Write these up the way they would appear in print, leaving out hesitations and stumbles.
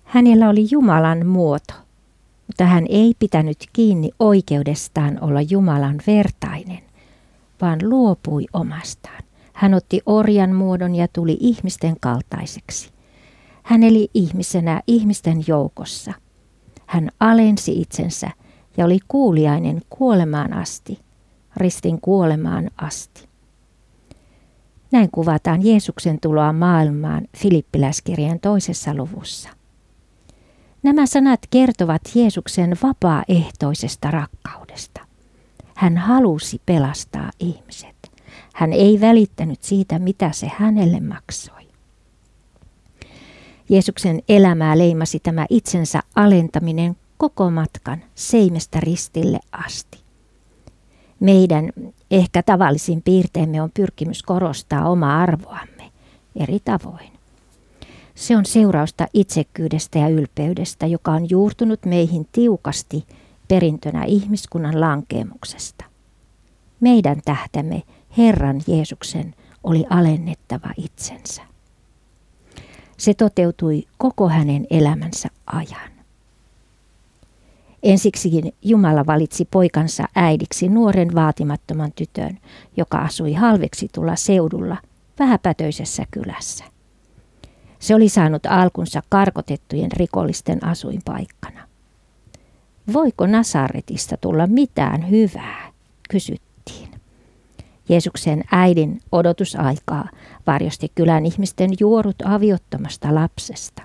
Hänellä oli Jumalan muoto, mutta hän ei pitänyt kiinni oikeudestaan olla Jumalan vertainen, vaan luopui omastaan. Hän otti orjan muodon ja tuli ihmisten kaltaiseksi. Hän eli ihmisenä ihmisten joukossa. Hän alensi itsensä ja oli kuuliainen kuolemaan asti, ristin kuolemaan asti. Näin kuvataan Jeesuksen tuloa maailmaan Filippiläiskirjeen 2. luvussa. Nämä sanat kertovat Jeesuksen vapaaehtoisesta rakkaudesta. Hän halusi pelastaa ihmiset. Hän ei välittänyt siitä, mitä se hänelle maksoi. Jeesuksen elämää leimasi tämä itsensä alentaminen koko matkan seimestä ristille asti. Meidän ehkä tavallisin piirteemme on pyrkimys korostaa omaa arvoamme eri tavoin. Se on seurausta itsekkyydestä ja ylpeydestä, joka on juurtunut meihin tiukasti perintönä ihmiskunnan lankeemuksesta. Meidän tähtemme, Herran Jeesuksen, oli alennettava itsensä. Se toteutui koko hänen elämänsä ajan. Ensiksikin Jumala valitsi poikansa äidiksi nuoren vaatimattoman tytön, joka asui halveksitulla seudulla vähäpätöisessä kylässä. Se oli saanut alkunsa karkotettujen rikollisten asuinpaikkana. Voiko Nasaretista tulla mitään hyvää, kysyttiin. Jeesuksen äidin odotusaikaa varjosti kylän ihmisten juorut aviottomasta lapsesta.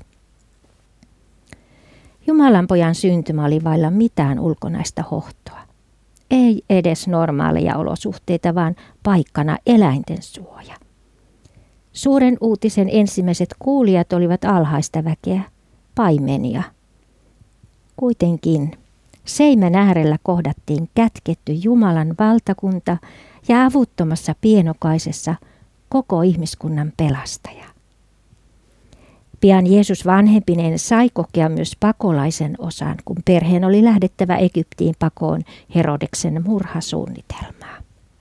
Jumalan pojan syntymä oli vailla mitään ulkonaista hohtoa. Ei edes normaaleja olosuhteita, vaan paikkana eläinten suoja. Suuren uutisen ensimmäiset kuulijat olivat alhaista väkeä, paimenia. Kuitenkin seimen äärellä kohdattiin kätketty Jumalan valtakunta ja avuttomassa pienokaisessa koko ihmiskunnan pelastaja. Pian Jeesus vanhempineen sai kokea myös pakolaisen osan, kun perheen oli lähdettävä Egyptiin pakoon Herodeksen murhasuunnitelmaa.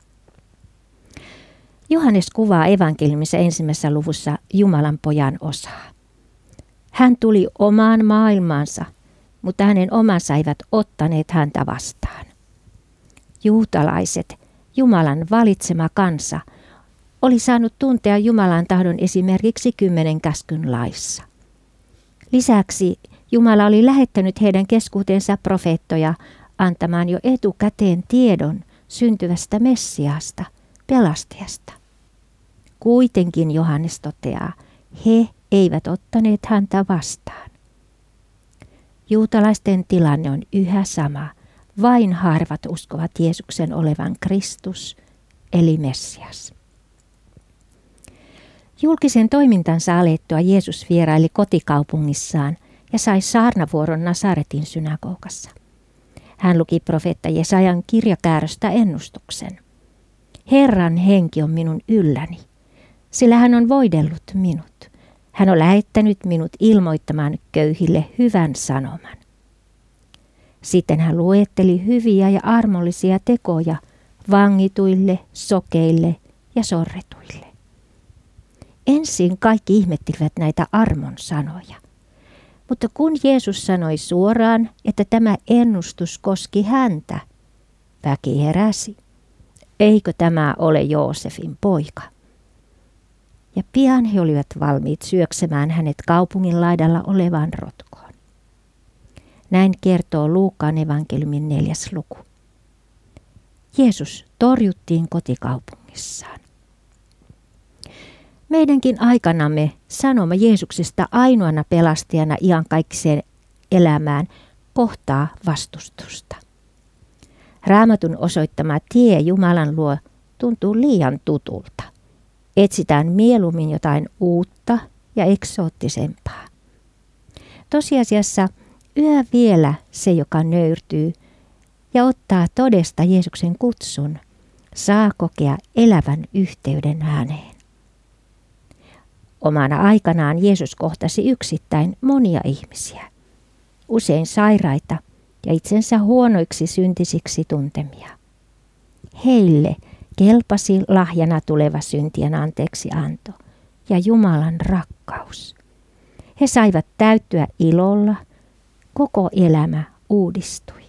Johannes kuvaa evankeliumissa 1. luvussa Jumalan pojan osaa. Hän tuli omaan maailmaansa, mutta hänen omansa eivät ottaneet häntä vastaan. Juutalaiset, Jumalan valitsema kansa, oli saanut tuntea Jumalan tahdon esimerkiksi 10 käskyn laissa. Lisäksi Jumala oli lähettänyt heidän keskuuteensa profeettoja antamaan jo etukäteen tiedon syntyvästä Messiasta, pelastajasta. Kuitenkin Johannes toteaa, he eivät ottaneet häntä vastaan. Juutalaisten tilanne on yhä sama, vain harvat uskovat Jeesuksen olevan Kristus, eli Messias. Julkisen toimintansa alettua Jeesus vieraili kotikaupungissaan ja sai saarnavuoron Nasaretin synagogassa. Hän luki profeetta Jesajan kirjakääröstä ennustuksen. Herran henki on minun ylläni, sillä hän on voidellut minut. Hän on lähettänyt minut ilmoittamaan köyhille hyvän sanoman. Sitten hän luetteli hyviä ja armollisia tekoja vangituille, sokeille ja sorretuille. Ensin kaikki ihmettivät näitä armon sanoja. Mutta kun Jeesus sanoi suoraan, että tämä ennustus koski häntä, väki heräsi. Eikö tämä ole Joosefin poika? Ja pian he olivat valmiit syöksemään hänet kaupungin laidalla olevaan rotkoon. Näin kertoo Luukkaan evankeliumin 4. luku. Jeesus torjuttiin kotikaupungissaan. Meidänkin aikanamme sanoma Jeesuksesta ainoana pelastajana iankaikkiseen elämään kohtaa vastustusta. Raamatun osoittama tie Jumalan luo tuntuu liian tutulta. Etsitään mieluummin jotain uutta ja eksoottisempaa. Tosiasiassa yhä vielä se, joka nöyrtyy ja ottaa todesta Jeesuksen kutsun, saa kokea elävän yhteyden häneen. Omana aikanaan Jeesus kohtasi yksittäin monia ihmisiä, usein sairaita ja itsensä huonoiksi syntisiksi tuntemia. Heille kelpasi lahjana tuleva syntien anteeksianto ja Jumalan rakkaus. He saivat täyttyä ilolla. Koko elämä uudistui.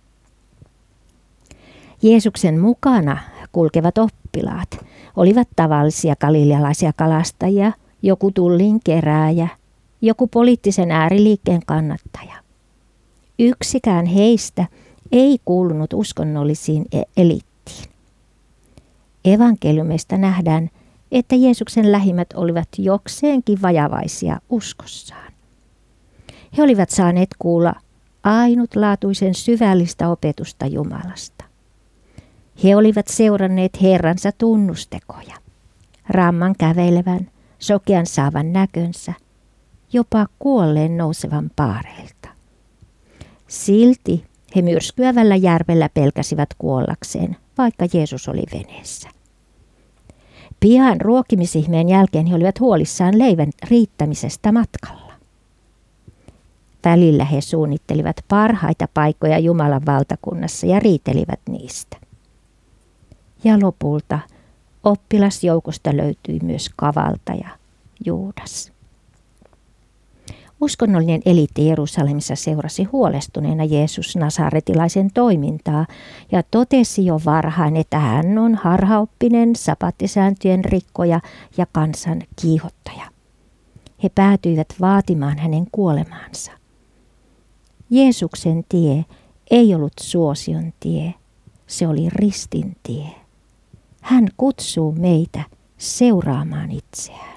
Jeesuksen mukana kulkevat oppilaat olivat tavallisia galilealaisia kalastajia, joku tullin kerääjä, joku poliittisen ääriliikkeen kannattaja. Yksikään heistä ei kuulunut uskonnollisiin eliittiin. Evankeliumista nähdään, että Jeesuksen lähimmät olivat jokseenkin vajavaisia uskossaan. He olivat saaneet kuulla ainutlaatuisen syvällistä opetusta Jumalasta. He olivat seuranneet Herransa tunnustekoja, ramman kävelevän, sokean saavan näkönsä, jopa kuolleen nousevan paareilta. Silti he myrskyävällä järvellä pelkäsivät kuollakseen, vaikka Jeesus oli veneessä. Pian ruokimisihmeen jälkeen he olivat huolissaan leivän riittämisestä matkalla. Välillä he suunnittelivat parhaita paikkoja Jumalan valtakunnassa ja riitelivät niistä. Ja lopulta oppilasjoukosta löytyi myös kavaltaja Juudas. Uskonnollinen eliitti Jerusalemissa seurasi huolestuneena Jeesus Nasaretilaisen toimintaa ja totesi jo varhain, että hän on harhaoppinen, sapattisääntöjen rikkoja ja kansan kiihottaja. He päätyivät vaatimaan hänen kuolemaansa. Jeesuksen tie ei ollut suosion tie, se oli ristin tie. Hän kutsuu meitä seuraamaan itseään.